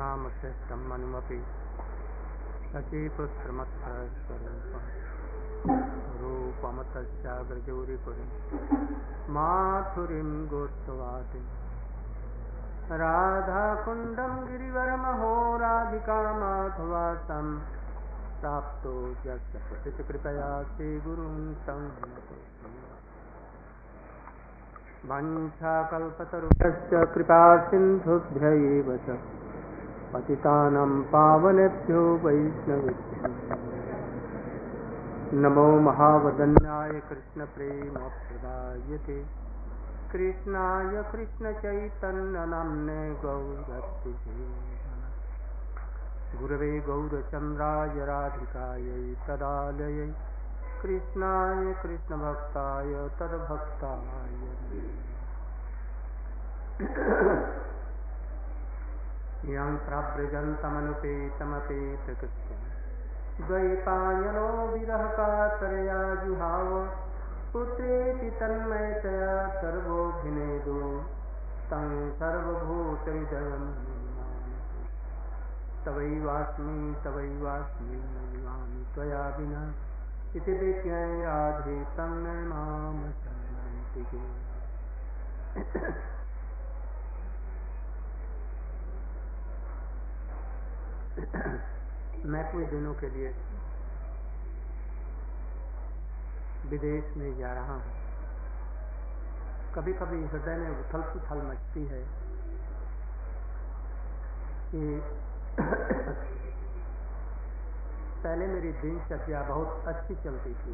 नाम श्रेष्ठं मनुमपि सचीपुत्रमत्स्वरूपं रूपमतश्चाग्रजौरिपुरीं माथुरीं गोत्सवासिं राधाकुण्डं गिरिवरमहो राधिका माधवासं प्राप्तो यस्य प्रथितकृपया श्रीगुरुं तं नतोऽस्मि। वंशाकल्पतरुभ्यश्च कृपा सिन्धुभ्यैव च पतितानां पावनेभ्यो वैष्णवेभ्यो नमो महावदन्याय कृष्णप्रेमप्रदायते कृष्णाय कृष्णचैतन्यनाम्ने गौरतिः गुरवे गौरचन्द्राय राधिकायै तदालयै कृष्णाय कृष्णभक्ताय तद्भक्ताय यं प्रव्रजन्तमनुपेतमपेतकृत्यं द्वैपायनो विरहकातरया जुहाव पुत्रेति तन्मयतया सर्वोऽभिनेदो तं सर्वभूतहृदयं तवैवास्मि तवैवास्मि न जीवामि त्वया विना इति विज्ञाय राधे तं नमाम शरणन्तिके। मैं कुछ दिनों के लिए विदेश में जा रहा हूँ। कभी कभी हृदय में उथल पुथल मचती है कि पहले मेरी दिनचर्या बहुत अच्छी चलती थी।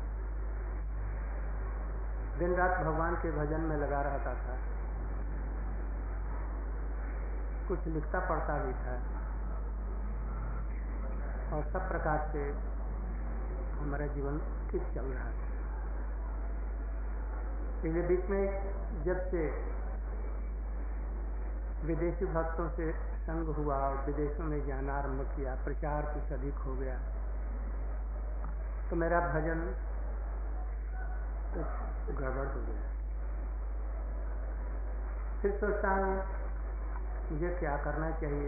दिन रात भगवान के भजन में लगा रहता था, कुछ लिखता पढ़ता भी था और सब प्रकार से हमारा जीवन ठीक चल रहा था। इसलिए बीच में जब से विदेशी भक्तों से संग हुआ और विदेशों में जाना आरंभ किया, प्रचार कुछ अधिक हो गया, तो मेरा भजन कुछ गड़बड़ हो गया। फिर सोचता हूँ मुझे क्या करना चाहिए,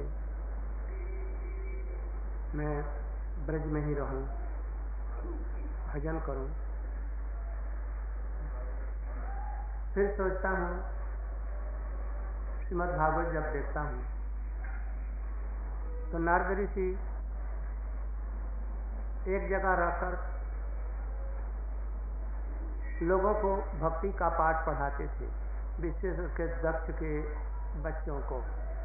मैं ब्रज में ही रहूं, भजन करूं। फिर सोचता हूँ श्रीमद् भागवत जब देखता हूँ तो नारद ऋषि एक जगह रहकर लोगों को भक्ति का पाठ पढ़ाते थे, विशेष करके दक्ष के बच्चों को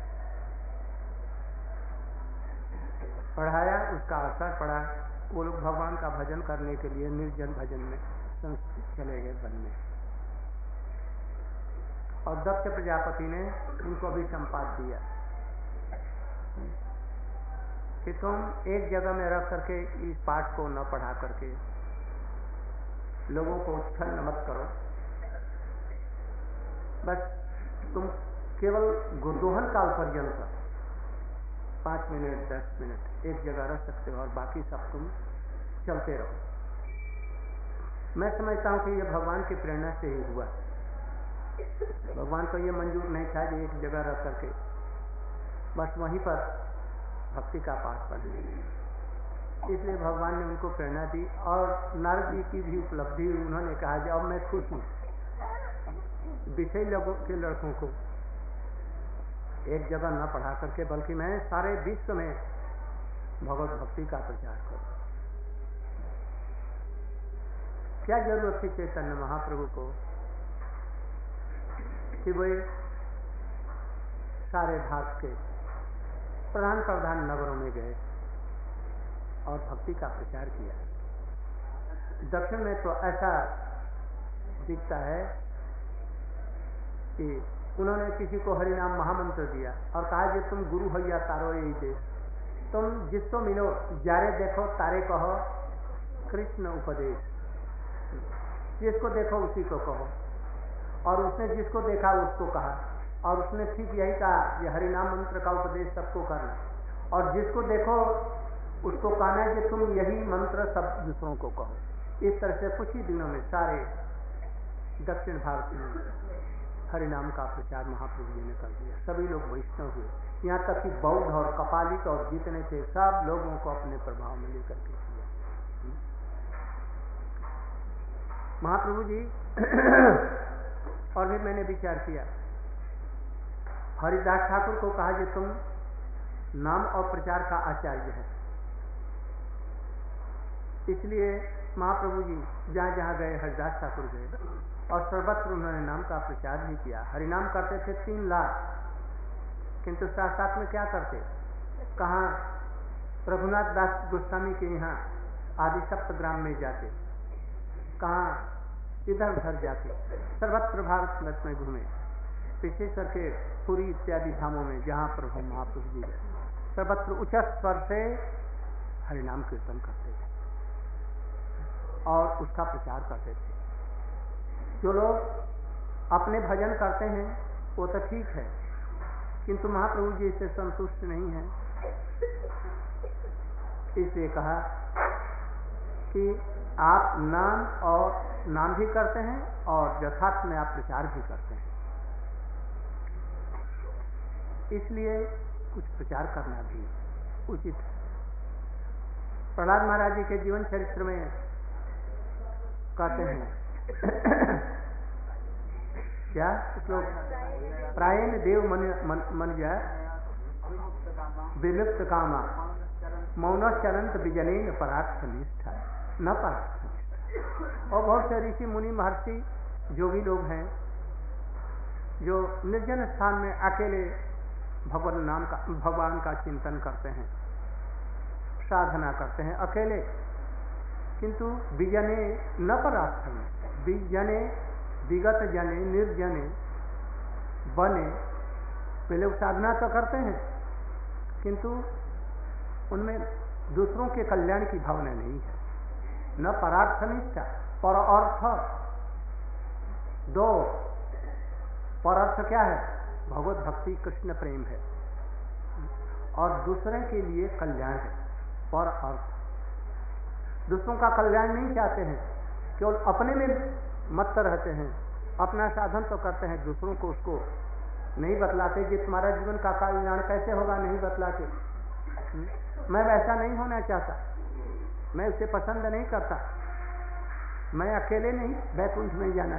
पढ़ाया, उसका असर पड़ा। वो लोग भगवान का भजन करने के लिए निर्जन भजन में चले गए वन में, और दक्ष प्रजापति ने उनको भी संपाद दिया कि तुम एक जगह में रह करके इस पाठ को न पढ़ा करके लोगों को उत्पन्न मत करो, बस तुम केवल गुरुदोहन काल पर्यंत 5 मिनट 10 मिनट एक जगह रह सकते हो और बाकी सब तुम चलते रहो। मैं समझता हूँ कि यह भगवान की प्रेरणा से ही हुआ। भगवान को यह मंजूर नहीं था कि एक जगह रह करके बस वहीं पर भक्ति का पाठ पढ़ने, इसलिए भगवान ने उनको प्रेरणा दी। और नारद जी की भी उपलब्धि हुई, उन्होंने कहा कि अब मैं खुश हूँ विषय लोगों के लड़कों को एक जगह न पढ़ा करके, बल्कि मैं सारे विश्व में भगवत भक्ति का प्रचार करूं। क्या जरूरत थी चैतन्य महाप्रभु को कि वे सारे भारत के प्रधान प्रधान नगरों में गए और भक्ति का प्रचार किया। दक्षिण में तो ऐसा दिखता है कि उन्होंने किसी को हरिनाम महामंत्र दिया और कहा कि तुम गुरु हो या तारो यही दे, तुम जिसको मिलो जारे देखो तारे कहो कृष्ण उपदेश, जिसको देखो उसी को कहो। और उसने जिसको देखा उसको कहा, और उसने ठीक यही कहा कि हरिनाम मंत्र का उपदेश सबको करना, और जिसको देखो उसको कहना है कि तुम यही मंत्र सब दूसरों को कहो। इस तरह से कुछ ही दिनों में सारे दक्षिण भारत में हरिनाम का प्रचार महाप्रभु जी ने कर दिया। सभी लोग वैष्णव हुए, यहाँ तक कि बौद्ध और कपालिक और जितने थे सब लोगों को अपने प्रभाव में लेकर के किया। महाप्रभु जी और भी मैंने विचार किया, हरिदास ठाकुर को कहा कि तुम नाम और प्रचार का आचार्य है, इसलिए महाप्रभु जी जहाँ जहाँ गए हरिदास ठाकुर गए और सर्वत्र उन्होंने नाम का प्रचार भी किया। हरिनाम करते थे 3 लाख, किंतु साथ साथ में क्या करते, कहाँ रघुनाथ दास गोस्वामी के यहाँ आदि सप्तग्राम में जाते, कहाँ इधर उधर जाते, सर्वत्र भारत वर्ष में घूमे, विशेष करके पुरी इत्यादि धामों में जहाँ प्रभु महाप्रभु जी गए, सर्वत्र उच्च स्वर से हरिनाम कीर्तन करते थे और उसका प्रचार करते थे। जो लोग अपने भजन करते हैं वो तो ठीक है, किंतु महाप्रभु जी इससे संतुष्ट नहीं है, इसलिए कहा कि आप नाम भी करते हैं और यथार्थ में आप प्रचार भी करते हैं, इसलिए कुछ प्रचार करना भी उचित है। प्रहलाद महाराज जी के जीवन चरित्र में कहते हैं क्या श्लोक, प्रायेण देव मन जाए विलुप्त कामा मौनश्चरंत विजनेन परार्थ निष्ठा न परार्थ निष्ठा। और बहुत से ऋषि मुनि महर्षि जोगी लोग हैं जो निर्जन स्थान में अकेले भगवान का चिंतन करते हैं, साधना करते हैं अकेले, किंतु विजने न परार्थ में, विजने विगत जने निर्जने बने, पहले वो साधना तो करते हैं किंतु उनमें दूसरों के कल्याण की भावना नहीं है। न परार्थ निष्ठा, पर अर्थ दो, पर अर्थ क्या है, भगवत भक्ति कृष्ण प्रेम है, और दूसरे के लिए कल्याण है। पर अर्थ दूसरों का कल्याण नहीं चाहते हैं, केवल अपने में मत रहते हैं, अपना साधन तो करते हैं, दूसरों को उसको नहीं बतलाते कि तुम्हारा जीवन का कल्याण कैसे होगा, नहीं बतलाते। मैं वैसा नहीं होना चाहता, मैं उसे पसंद नहीं करता, मैं अकेले नहीं वैकुंठ में जाना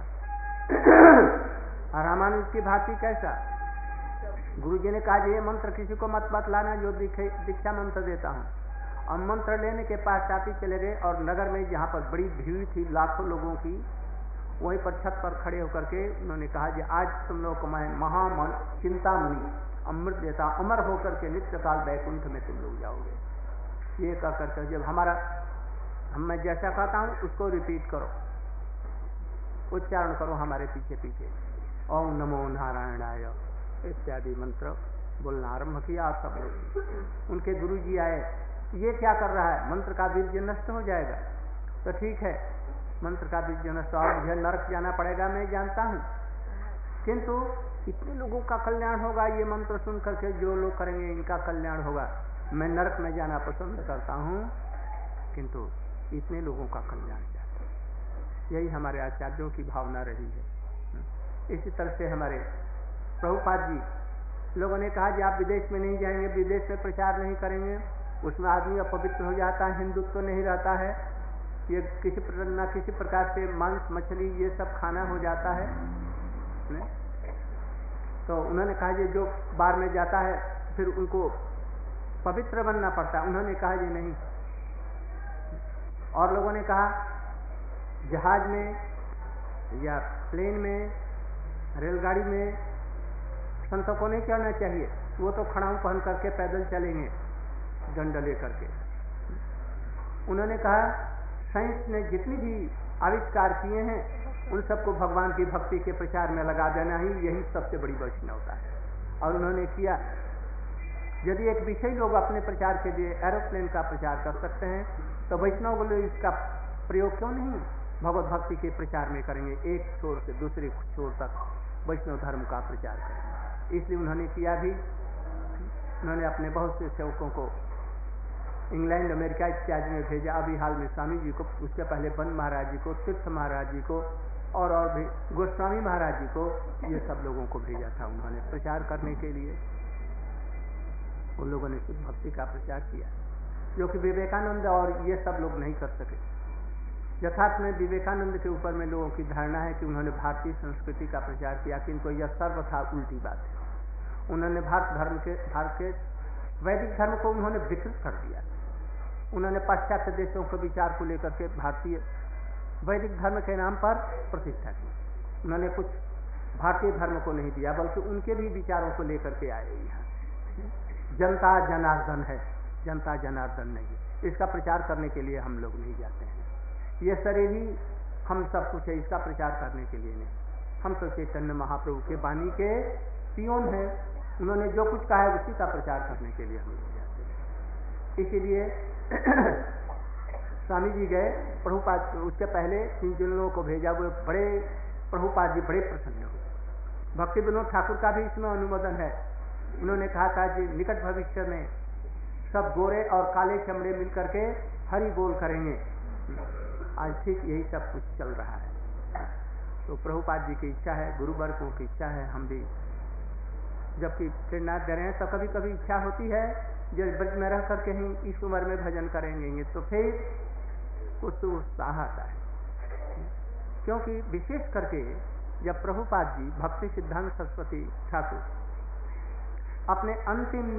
चाहता। रामानुज की भांति कैसा, गुरुजी ने कहा ये मंत्र किसी को मत बतलाना जो दीक्षा मंत्र देता हूँ। और मंत्र लेने के पश्चात ही चले गए और नगर में जहाँ पर बड़ी भीड़ थी लाखों लोगों की, वहीं पर छत पर खड़े होकर के उन्होंने कहा कि आज तुम लोग को मैं महामन चिंतामणि अमृत देता, अमर होकर के नित्य काल वैकुंठ में तुम लोग जाओगे। ये कह करके जब मैं जैसा कहता हूँ उसको रिपीट करो, उच्चारण करो हमारे पीछे पीछे, ओम नमो नारायणाय इत्यादि मंत्र बोलना आरंभ किया। आप सब लोग, उनके गुरु जी आए, ये क्या कर रहा है, मंत्र का बीज नष्ट हो जाएगा। तो ठीक है, मंत्र का बीज नष्ट, और मुझे नरक जाना पड़ेगा मैं जानता हूँ, किंतु इतने लोगों का कल्याण होगा, ये मंत्र सुन करके जो लोग करेंगे इनका कल्याण होगा। मैं नरक में जाना पसंद करता हूँ किंतु इतने लोगों का कल्याण चाहता हूँ। यही हमारे आचार्यों की भावना रही है। इसी तरह से हमारे प्रभुपाद जी लोगों ने कहा कि आप विदेश में नहीं जाएंगे, विदेश में प्रचार नहीं करेंगे, उसमें आदमी अपवित्र हो जाता है, हिंदुत्व नहीं रहता है, ये किसी प्रकार से मांस मछली ये सब खाना हो जाता है। तो उन्होंने कहा कि जो बार में जाता है फिर उनको पवित्र बनना पड़ता है। उन्होंने कहा कि नहीं। और लोगों ने कहा जहाज में या प्लेन में रेलगाड़ी में संतों को नहीं चढ़ना चाहिए, वो तो खड़ाऊ पहन करके पैदल चलेंगे डंडा लेकर के। उन्होंने कहा साइंस ने जितनी भी आविष्कार किए हैं उन सबको भगवान की भक्ति के प्रचार में लगा देना ही यही सबसे बड़ी वैष्णवता है। और उन्होंने किया, यदि एक विषय लोग अपने प्रचार के लिए एरोप्लेन का प्रचार कर सकते हैं तो वैष्णव लोग इसका प्रयोग क्यों नहीं भगवत भक्ति के प्रचार में करेंगे, एक छोर से दूसरे छोर तक वैष्णव धर्म का प्रचार करेंगे। इसलिए उन्होंने किया भी। उन्होंने अपने बहुत से सेवकों को इंग्लैंड अमेरिका इत्यादि में भेजा। अभी हाल में स्वामी जी को, उसके पहले बन महाराज जी को, तीर्थ महाराज जी को, और भी गोस्वामी महाराज जी को ये सब लोगों को भेजा था उन्होंने प्रचार करने के लिए। उन लोगों ने शुद्ध भक्ति का प्रचार किया जो कि विवेकानंद और ये सब लोग नहीं कर सके। यथार्थ में विवेकानंद के ऊपर में लोगों की धारणा है कि उन्होंने भारतीय संस्कृति का प्रचार किया, किंतु यह सर्वथा उल्टी बात है। उन्होंने भारत के वैदिक धर्म को उन्होंने विकृत कर दिया। उन्होंने पाश्चात्य देशों के विचार को लेकर के भारतीय वैदिक धर्म के नाम पर प्रतिष्ठा की। उन्होंने कुछ भारतीय धर्म को नहीं दिया, बल्कि उनके भी विचारों को लेकर के आए। यहाँ जनता जनार्दन है, जनता जनार्दन नहीं। इसका प्रचार करने के लिए हम लोग नहीं जाते हैं। ये शरीर ही हम सब कुछ है, इसका प्रचार करने के लिए नहीं। हम तो चैतन्य महाप्रभु के वाणी के पियोन हैं। उन्होंने जो कुछ कहा है उसी का प्रचार करने के लिए हम लोग जाते हैं। इसीलिए स्वामी जी गए प्रभुपाद, उसके पहले जिन लोगों को भेजा वो बड़े प्रभुपाद जी बड़े प्रसन्न हुए। भक्ति विनोद ठाकुर का भी इसमें अनुमोदन है। उन्होंने कहा था कि निकट भविष्य में सब गोरे और काले चमड़े मिलकर के हरि बोल करेंगे। आज ठीक यही सब कुछ चल रहा है। तो प्रभुपाद जी की इच्छा है, गुरुवर्गों की इच्छा है, हम भी जबकि प्रेरणा दे रहे हैं तो कभी कभी इच्छा होती है जो ब्रज में रह करके ही इस उम्र में भजन करेंगे तो फिर कुछ उत्साह आता है। क्योंकि विशेष करके जब प्रभुपाद जी भक्ति सिद्धांत सरस्वती ठाकुर अपने अंतिम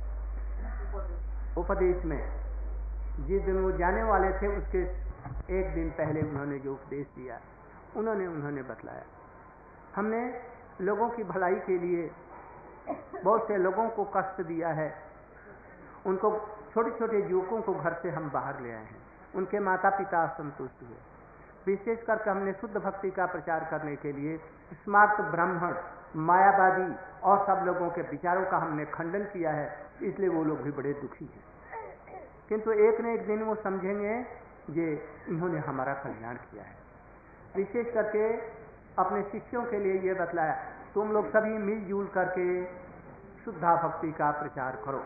उपदेश में जिस दिन वो जाने वाले थे उसके एक दिन पहले उन्होंने जो उपदेश दिया उन्होंने बतलाया। हमने लोगों की भलाई के लिए बहुत से लोगों को कष्ट दिया है। उनको छोटे छोटे युवकों को घर से हम बाहर ले आए हैं। उनके माता पिता असंतुष्ट हुए। विशेष करके हमने शुद्ध भक्ति का प्रचार करने के लिए स्मार्ट ब्राह्मण, मायावादी और सब लोगों के विचारों का हमने खंडन किया है। इसलिए वो लोग भी बड़े दुखी हैं। किंतु एक न एक दिन वो समझेंगे ये इन्होंने हमारा कल्याण किया है। विशेष करके अपने शिष्यों के लिए ये बतलाया, तुम लोग सभी मिलजुल करके शुद्धा भक्ति का प्रचार करो।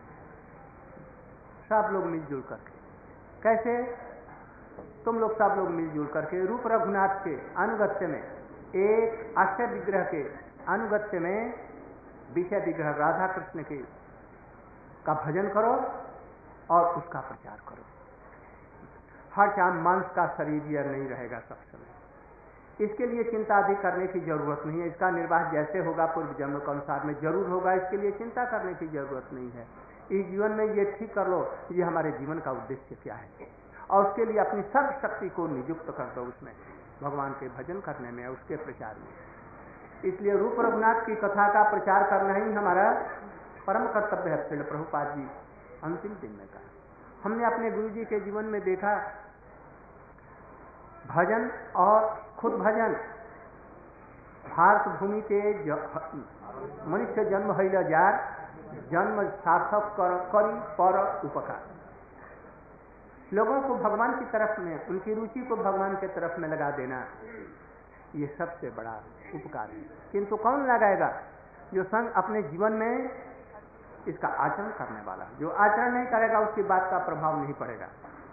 सब लोग मिलजुल करके। कैसे? तुम लोग सब लोग मिलजुल करके रूप रघुनाथ के अनुगत्य में, एक आश्चर्य विग्रह के अनुगत्य में विषय विग्रह राधा कृष्ण के का भजन करो और उसका प्रचार करो। हर चाम मांस का शरीर यह नहीं रहेगा सब समय। इसके लिए चिंता अधिक करने की जरूरत नहीं है। इसका निर्वाह जैसे होगा पूर्व जन्म के अनुसार में जरूर होगा। इसके लिए चिंता करने की जरूरत नहीं है। इस जीवन में ये ठीक कर लो ये हमारे जीवन का उद्देश्य क्या है, और उसके लिए अपनी सर्व शक्ति को नियुक्त कर दो उसमें, भगवान के भजन करने में, उसके प्रचार में। इसलिए रूप रघुनाथ की कथा का प्रचार करना ही हमारा परम कर्तव्य है। श्रील प्रभुपाद जी अंतिम दिन में कहा। हमने अपने गुरु जी के जीवन में देखा भजन और खुद भजन भारत भूमि के मनुष्य जन्म हैल जार जन्म सार्थक करी पर उपकार। लोगों को भगवान की तरफ में, उनकी रुचि को भगवान के तरफ में लगा देना, ये सबसे बड़ा उपकार है। किंतु कौन लगाएगा? जो संग अपने जीवन में इसका आचरण करने वाला। जो आचरण नहीं करेगा उसकी बात का प्रभाव नहीं पड़ेगा।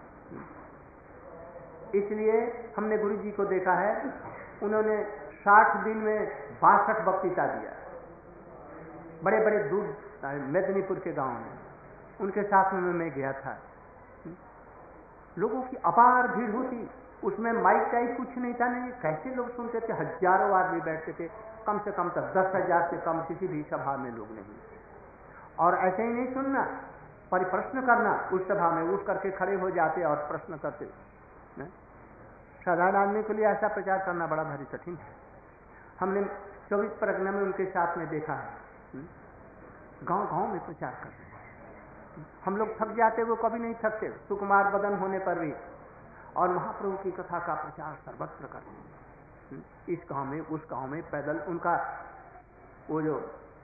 इसलिए हमने गुरु जी को देखा है, उन्होंने 60 दिन में 62 वक्तृता दिया। बड़े बड़े दूर मेदिनीपुर के गांव में उनके साथ में मैं गया था। लोगों की अपार भीड़ होती, उसमें माइक टाइप कुछ नहीं था। नहीं, कैसे लोग सुनते थे? हजारों आदमी बैठते थे। कम से कम तो 10,000 से कम किसी भी सभा में लोग नहीं। और ऐसे ही नहीं सुनना, परिप्रश्न करना। उस सभा में उठ करके खड़े हो जाते और प्रश्न करते। साधारण आदमी के लिए ऐसा प्रचार करना बड़ा भारी कठिन है। हमने 24 परगना में उनके साथ में देखा है, गांव गांव में प्रचार करते। हम लोग थक जाते, वो कभी नहीं थकते, सुकुमार बदन होने पर भी। और महाप्रभु की कथा का प्रचार सर्वत्र करते। इस गांव में, उस गांव में पैदल उनका वो जो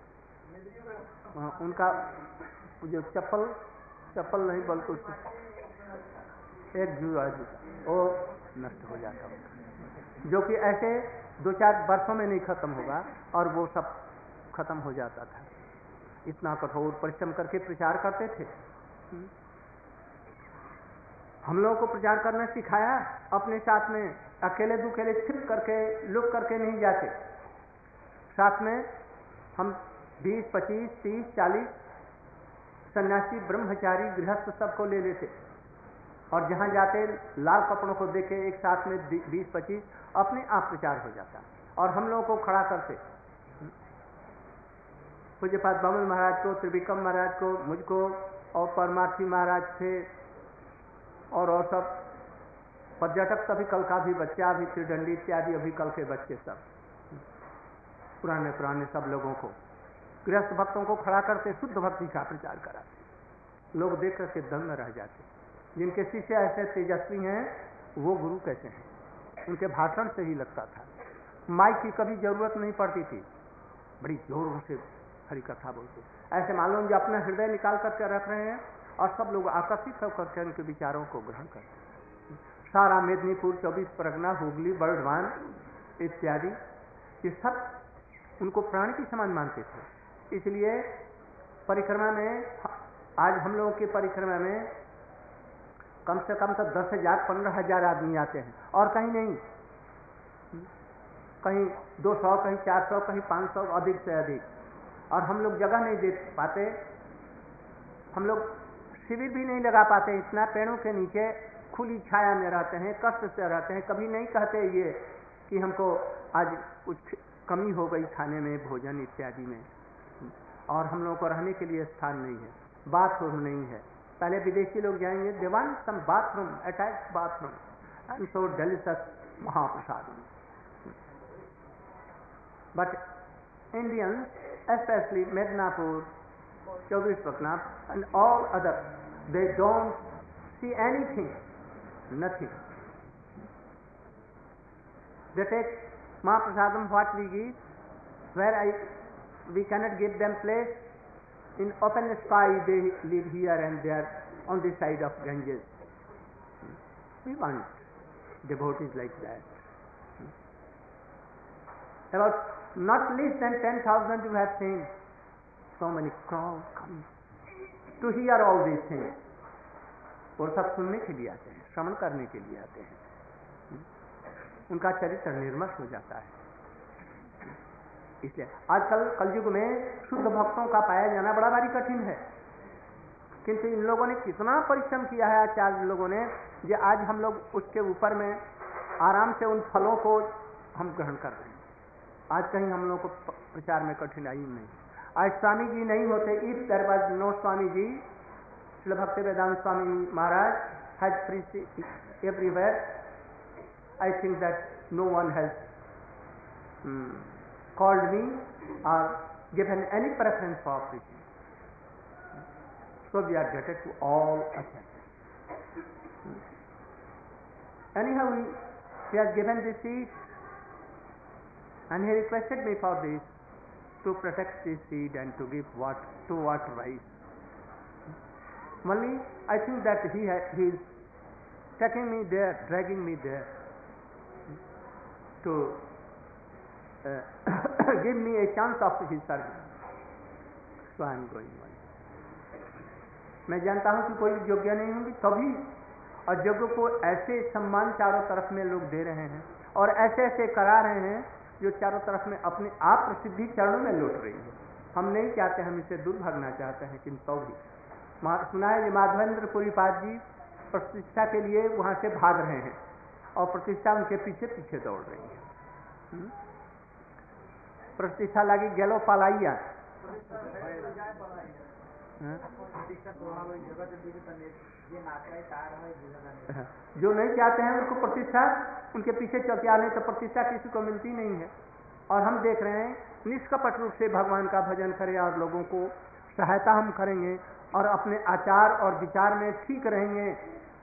चप्पल नहीं बल्कि एक जूआ वो नष्ट हो जाता उनका, जो कि ऐसे 2-4 वर्षों में नहीं खत्म होगा, और वो सब खत्म हो जाता था। इतना कठोर परिश्रम करके प्रचार करते थे। हम लोगों को प्रचार करना सिखाया, अपने साथ में अकेले दुकेले छिप करके लुक करके नहीं जाते, साथ में हम 20, 25, 30, 40 सन्यासी, ब्रह्मचारी, गृहस्थ सबको ले लेते और जहां जाते लाल कपड़ों को देखे एक साथ में 20, 25 अपने आप प्रचार हो जाता और हम लोगों को खड़ा करते। पूज्यपाद बमन महाराज को, त्रिविक्रम महाराज को, मुझको और परमार्थी महाराज थे और सब पर्यटक सभी कल का भी बच्चा भी त्रिदंडी इत्यादि अभी कल के बच्चे सब पुराने पुराने सब लोगों को गृहस्थ भक्तों को खड़ा करते, शुद्ध भक्ति का प्रचार कराते। लोग देख करके दंग रह जाते। जिनके शिष्य ऐसे तेजस्वी हैं वो गुरु कैसे हैं? उनके भाषण से ही लगता था। माइक की कभी जरूरत नहीं पड़ती थी, बड़ी जोरों से हरि कथा बोलते। ऐसे मालूम जो अपना हृदय निकाल करके रख रहे हैं और सब लोग आकर्षित होकर के उनके विचारों को ग्रहण करते। सारा मेदिनीपुर, 24 परगना, हुगली, बर्धमान इत्यादि ये सब उनको प्राण की समान मानते थे। इसलिए परिक्रमा में आज हम लोगों की परिक्रमा में कम से कम तो 10,000, 15,000 आदमी आते हैं और कहीं नहीं, कहीं 200, कहीं 400, कहीं 500, अधिक से अधिक। और हम लोग जगह नहीं दे पाते, हम लोग शिविर भी नहीं लगा पाते, इतना पेड़ों के नीचे खुली छाया में रहते हैं, कष्ट से रहते हैं। कभी नहीं कहते ये कि हमको आज कुछ कमी हो गई खाने में, भोजन इत्यादि में, और हम लोगों को रहने के लिए स्थान नहीं है, बाथरूम नहीं है। पहले विदेशी लोग जाएंगे, they want some bathroom, attach bathroom and so delicious mahaprasad. But Indians, especially Medinapur, 24 Pargana and all other, they don't see anything, nothing. They take Mahaprasadam what we give, where we cannot give them place. In open sky they live here and there on the side of Ganges. We want devotees like that. About not less than 10,000 you have seen, so many crowds come to hear all these things. वो सब सुनने के लिए आते हैं, श्रवण करने के लिए आते हैं, उनका चरित्र निर्मल हो जाता है। इसलिए आजकल कलयुग में शुद्ध भक्तों का पाया जाना बड़ा भारी कठिन है, किंतु इन लोगों ने कितना परिश्रम किया है आचार्य लोगों ने, जो आज हम लोग उसके ऊपर में आराम से उन फलों को हम ग्रहण कर रहे हैं। आज कहीं हम लोग को प्रचार में कठिनाई नहीं। आज स्वामी जी नहीं होते, if there was no Swami ji, Srila Bhakti Vedanta Swami Maharaj has preached everywhere, I think that no one has called me or given any preference for preaching. So we are indebted to all acharyas. Anyhow, he has given this seed and he requested me for this, to protect this seed and to give to water rice. Only I think that he is taking me there, dragging me there to give me a chance of his service. So I am going on. मैं जानता हूं कि कोई योग्य नहीं होंगी, तभी अयोग्य को ऐसे सम्मान चारों तरफ में लोग दे रहे हैं और ऐसे ऐसे करा रहे हैं जो चारों तरफ में अपने आप प्रसिद्धि चरणों में लौट रही है। हम नहीं चाहते, हम इसे दूर भागना चाहते हैं, किंतु तो भी सुना है कि माधवेंद्र पुरीपाद जी प्रतिष्ठा के लिए वहां से भाग रहे हैं और प्रतिष्ठा उनके पीछे पीछे दौड़ रही है। प्रतिष्ठा लगी गेलो पलाइया, जो नहीं चाहते हैं उनको प्रतिष्ठा उनके पीछे चलते आने, तो प्रतिष्ठा किसी को मिलती नहीं है। और हम देख रहे हैं निष्कपट रूप से भगवान का भजन करें और लोगों को सहायता हम करेंगे और अपने आचार और विचार में ठीक रहेंगे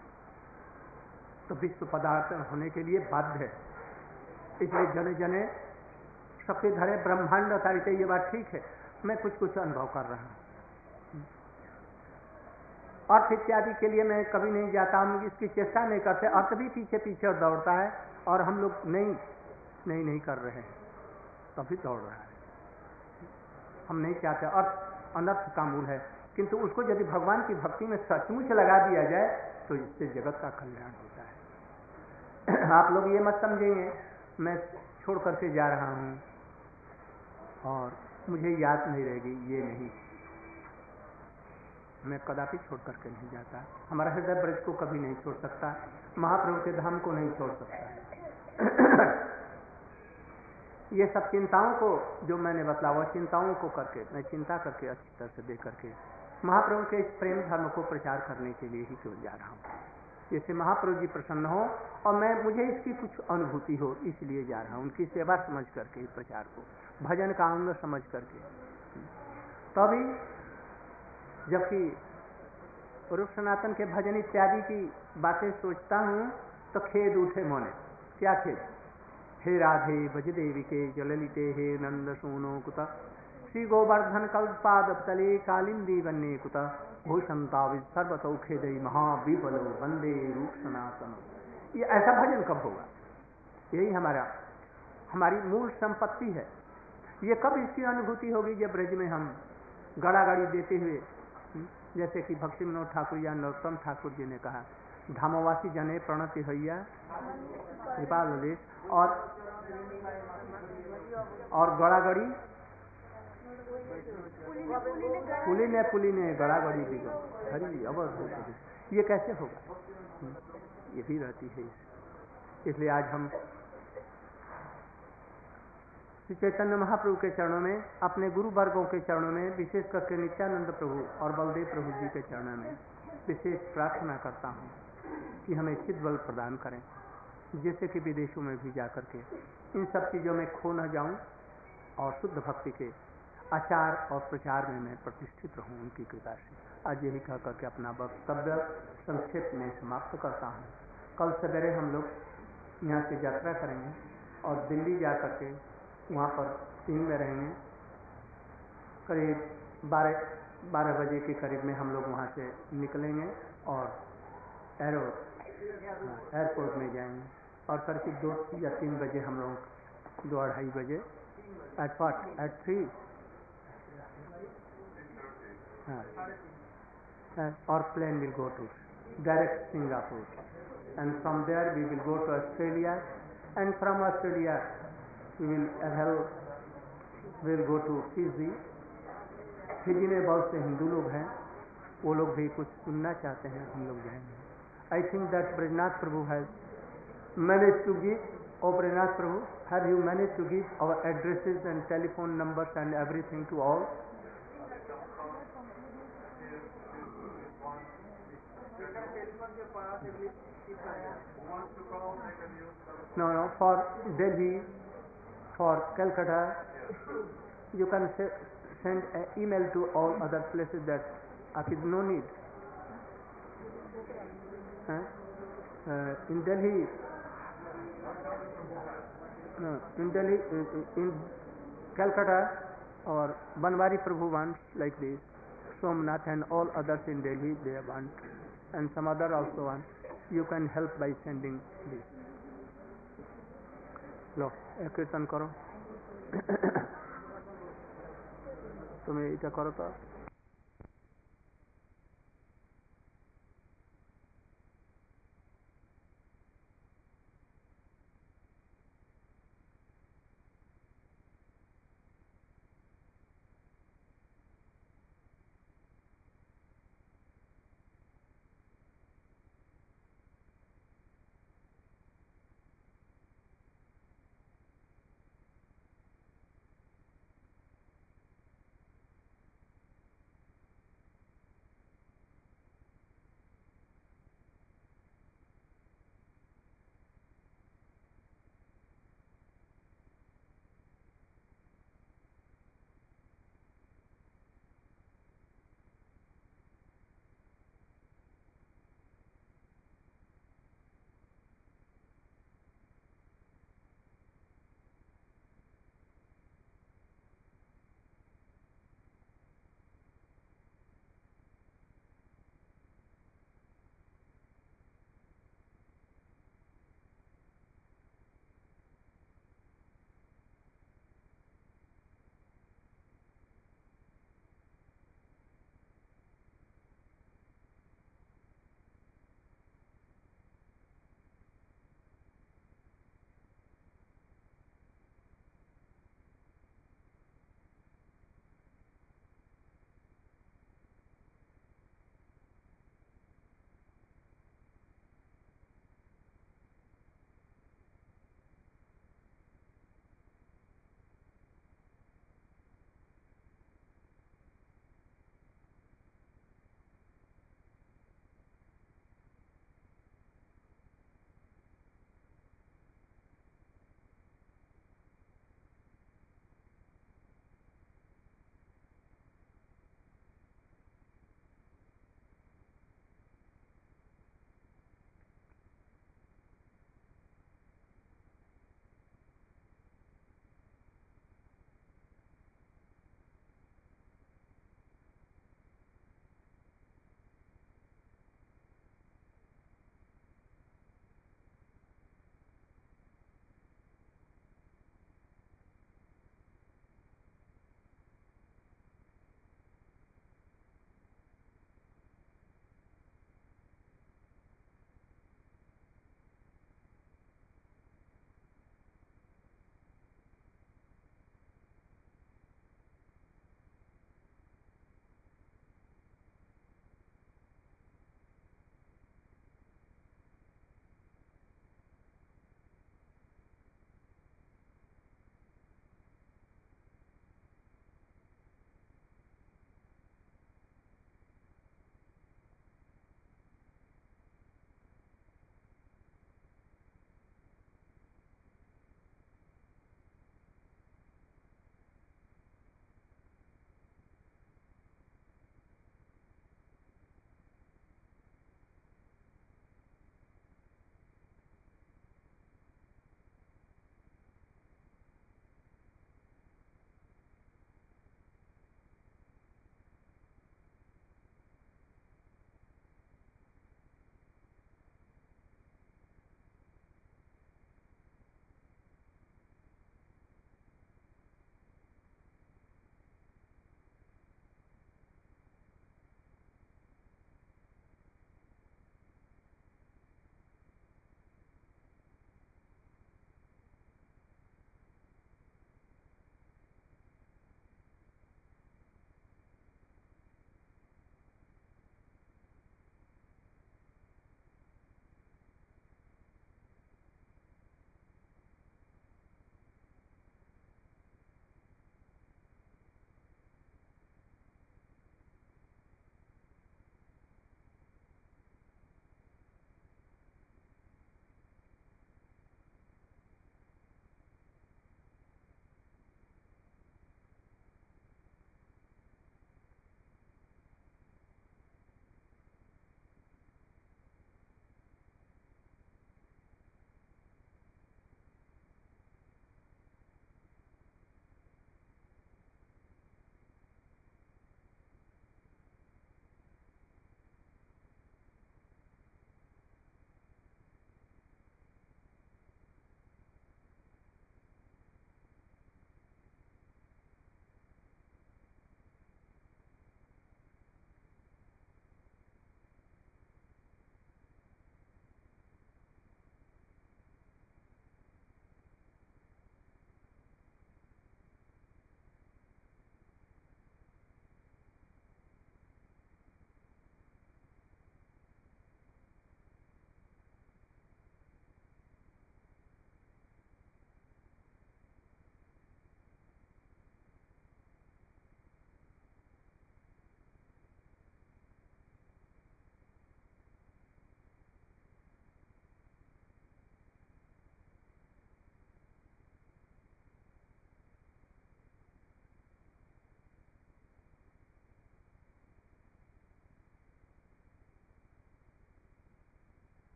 तो विश्व पदार्थ होने के लिए बाध्य है। इसलिए जने जने सबसे धरे ब्रह्मांड अथॉरिटी, ये बात ठीक है, मैं कुछ कुछ अनुभव कर रहा हूं। अर्थ इत्यादि के लिए मैं कभी नहीं जाता, हम इसकी चेष्टा नहीं करते, अर्थ भी पीछे पीछे दौड़ता है और हम लोग नहीं कर रहे हैं, तभी दौड़ रहा है। हम नहीं चाहते, अर्थ अनर्थ का मूल है, किंतु उसको यदि भगवान की भक्ति में सचमुच लगा दिया जाए तो इससे जगत का कल्याण होता है। आप लोग ये मत समझेंगे मैं छोड़ करके जा रहा हूँ और मुझे याद नहीं रहेगी, ये नहीं, मैं कदापि छोड़ करके नहीं जाता। हमारा हृदय ब्रज को कभी नहीं छोड़ सकता, महाप्रभु के धाम को नहीं छोड़ सकता। ये सब चिंताओं को जो मैंने बतलावा, चिंताओं को करके मैं चिंता करके अच्छी तरह से देख करके महाप्रभु के इस प्रेम धर्म को प्रचार करने के लिए ही क्यों जा रहा हूँ। जैसे महाप्रभु जी प्रसन्न हो और मुझे इसकी कुछ अनुभूति हो, इसलिए जा रहा हूँ, उनकी सेवा समझ करके प्रचार को, भजन का अंग समझ करके। तभी जबकि रूप सनातन के भजन इत्यादि की बातें सोचता हूँ तो खेद उठे मोने। क्या खेद? हे राधे भजदेवी के जललिते हे नंद सोनो कुत श्री गोवर्धन कल्पाद तले कालिंदी बन्ने कुत भूषंताविद सर्वसौखे दई महाविबलो वंदे रूप सनातन। ये ऐसा भजन कब होगा? यही हमारी मूल संपत्ति है। ये कब इसकी अनुभूति होगी? जब ब्रज में हम गड़ागड़ी देते हुए, जैसे कि भक्ति विनोद ठाकुर या नरोत्तम ठाकुर जी ने कहा, धामवासी जने प्रणति हैया कृपाल देश, और गड़ागड़ी पुलिने गड़ागड़ी दिगो हरी अवध। ये कैसे होगा? ये भी रहती है। इसलिए आज हम श्री चैतन्य महाप्रभु के चरणों में, अपने गुरु वर्गों के चरणों में, विशेष करके नित्यानंद प्रभु और बलदेव प्रभु जी के चरणों में विशेष प्रार्थना करता हूँ कि हमें चित्त बल प्रदान करें, जैसे कि विदेशों में भी जा करके इन सब चीज़ों में खो न जाऊं और शुद्ध भक्ति के आचार और प्रचार में मैं प्रतिष्ठित रहूं उनकी कृपा से। आज यही कह करके अपना वक्तव्य संक्षेप में समाप्त करता हूं। कल सवेरे हम लोग यहाँ से यात्रा करेंगे और दिल्ली जा करके वहाँ पर 3 में रहेंगे। करीब 12 बजे के करीब में हम लोग वहाँ से निकलेंगे और एयरपोर्ट में जाएंगे और करीब 2 या 3 बजे हम लोग 2-2:30 बजे at 3 our plane will go to direct Singapore, and from there we will go to Australia, and from Australia we will go to Fiji. Fiji में बहुत से हिंदू लोग हैं, वो लोग भी कुछ सुनना चाहते हैं, हम लोग जाएंगे। I think that Brajnath Prabhu has managed to give, Brajnath Prabhu, have you managed to give our addresses and telephone numbers and everything to all? No, for Delhi, for Calcutta, you can send an email to all other places that no need. In Delhi, in Calcutta, or Banwari Prabhu wants like this, Somnath and all others in Delhi they want, and some other also want. You can help by sending this. लो कीर्तन करो। तुम्हें इटा करो तो